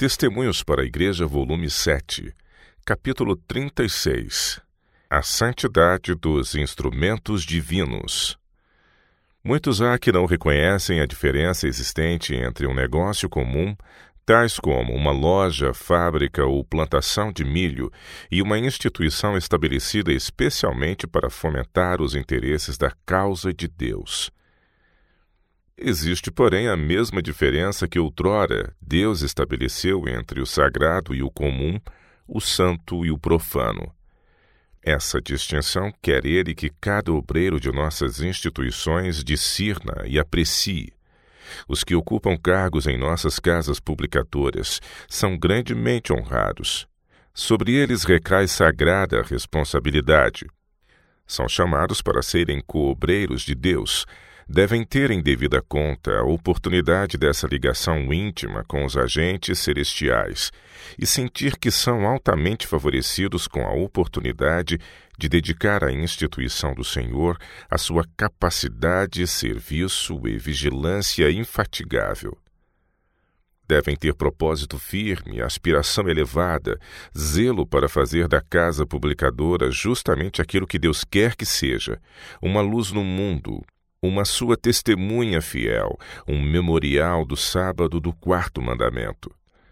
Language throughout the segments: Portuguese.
Testemunhos para a Igreja, volume 7, capítulo 36. A santidade dos instrumentos divinos. Muitos há que não reconhecem a diferença existente entre um negócio comum, tais como uma loja, fábrica ou plantação de milho, e uma instituição estabelecida especialmente para fomentar os interesses da causa de Deus. Existe, porém, a mesma diferença que outrora Deus estabeleceu entre o sagrado e o comum, o santo e o profano. Essa distinção quer ele que cada obreiro de nossas instituições discirna e aprecie. Os que ocupam cargos em nossas casas publicadoras são grandemente honrados. Sobre eles recai sagrada responsabilidade. São chamados para serem co-obreiros de Deus. Devem ter em devida conta a oportunidade dessa ligação íntima com os agentes celestiais e sentir que são altamente favorecidos com a oportunidade de dedicar à instituição do Senhor a sua capacidade, serviço e vigilância infatigável. Devem ter propósito firme, aspiração elevada, zelo para fazer da casa publicadora justamente aquilo que Deus quer que seja, uma luz no mundo, uma sua testemunha fiel, um memorial do sábado do 4º mandamento.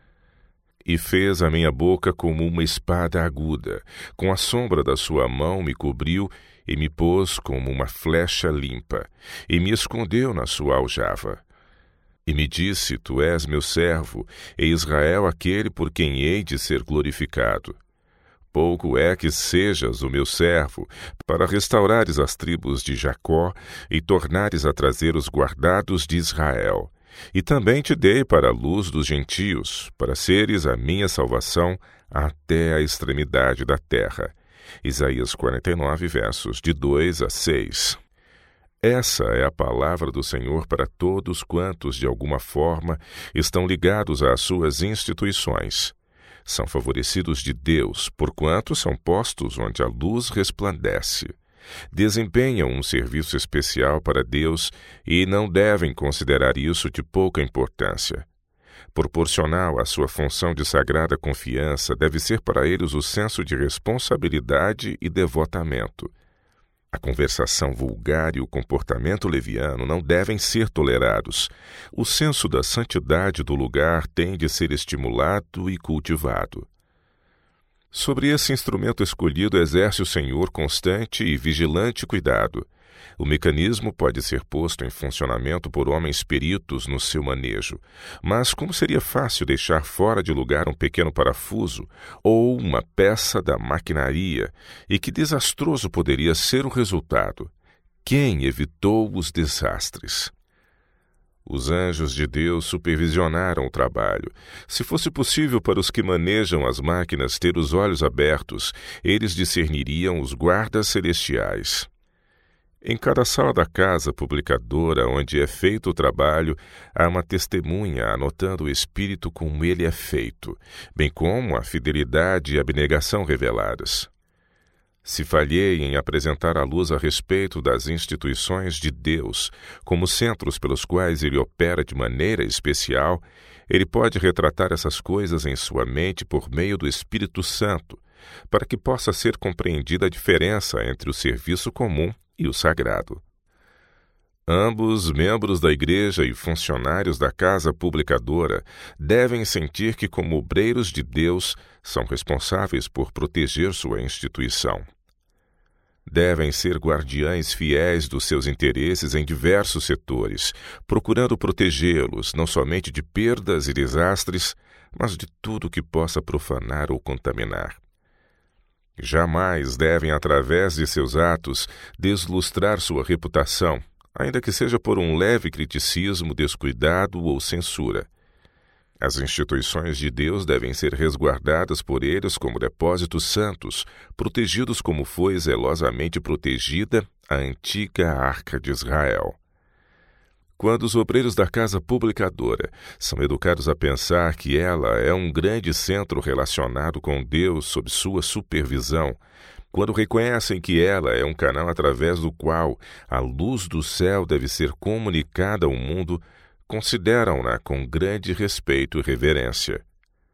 E fez a minha boca como uma espada aguda, com a sombra da sua mão me cobriu e me pôs como uma flecha limpa, e me escondeu na sua aljava. E me disse, tu és meu servo, e Israel aquele por quem hei de ser glorificado. Pouco é que sejas o meu servo, para restaurares as tribos de Jacó e tornares a trazer os guardados de Israel. E também te dei para a luz dos gentios, para seres a minha salvação até a extremidade da terra. Isaías 49, versos de 2 a 6. Essa é a palavra do Senhor para todos quantos, de alguma forma, estão ligados às suas instituições. São favorecidos de Deus, porquanto são postos onde a luz resplandece. Desempenham um serviço especial para Deus e não devem considerar isso de pouca importância. Proporcional à sua função de sagrada confiança deve ser para eles o senso de responsabilidade e devotamento. A conversação vulgar e o comportamento leviano não devem ser tolerados. O senso da santidade do lugar tem de ser estimulado e cultivado. Sobre esse instrumento escolhido exerce o Senhor constante e vigilante cuidado. O mecanismo pode ser posto em funcionamento por homens peritos no seu manejo, mas como seria fácil deixar fora de lugar um pequeno parafuso ou uma peça da maquinaria, e que desastroso poderia ser o resultado? Quem evitou os desastres? Os anjos de Deus supervisionaram o trabalho. Se fosse possível para os que manejam as máquinas ter os olhos abertos, eles discerniriam os guardas celestiais. Em cada sala da casa publicadora onde é feito o trabalho, há uma testemunha anotando o espírito como ele é feito, bem como a fidelidade e abnegação reveladas. Se falhei em apresentar à luz a respeito das instituições de Deus como centros pelos quais ele opera de maneira especial, ele pode retratar essas coisas em sua mente por meio do Espírito Santo, para que possa ser compreendida a diferença entre o serviço comum e o sagrado. Ambos, membros da igreja e funcionários da casa publicadora, devem sentir que, como obreiros de Deus, são responsáveis por proteger sua instituição. Devem ser guardiães fiéis dos seus interesses em diversos setores, procurando protegê-los não somente de perdas e desastres, mas de tudo que possa profanar ou contaminar. Jamais devem, através de seus atos, deslustrar sua reputação, ainda que seja por um leve criticismo, descuidado ou censura. As instituições de Deus devem ser resguardadas por eles como depósitos santos, protegidos como foi zelosamente protegida a antiga Arca de Israel. Quando os obreiros da casa publicadora são educados a pensar que ela é um grande centro relacionado com Deus sob sua supervisão, quando reconhecem que ela é um canal através do qual a luz do céu deve ser comunicada ao mundo, consideram-na com grande respeito e reverência.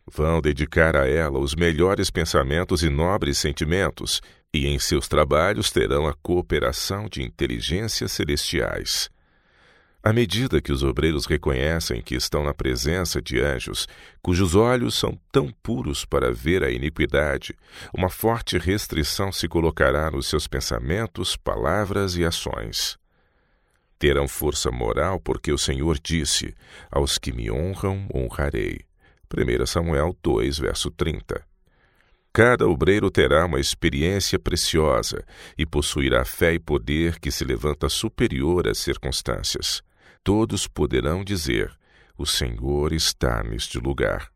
Vão dedicar a ela os melhores pensamentos e nobres sentimentos, e em seus trabalhos terão a cooperação de inteligências celestiais. À medida que os obreiros reconhecem que estão na presença de anjos, cujos olhos são tão puros para ver a iniquidade, uma forte restrição se colocará nos seus pensamentos, palavras e ações. Terão força moral porque o Senhor disse: aos que me honram, honrarei. 1 Samuel 2, verso 30. Cada obreiro terá uma experiência preciosa e possuirá fé e poder que se levanta superior às circunstâncias. Todos poderão dizer: o Senhor está neste lugar.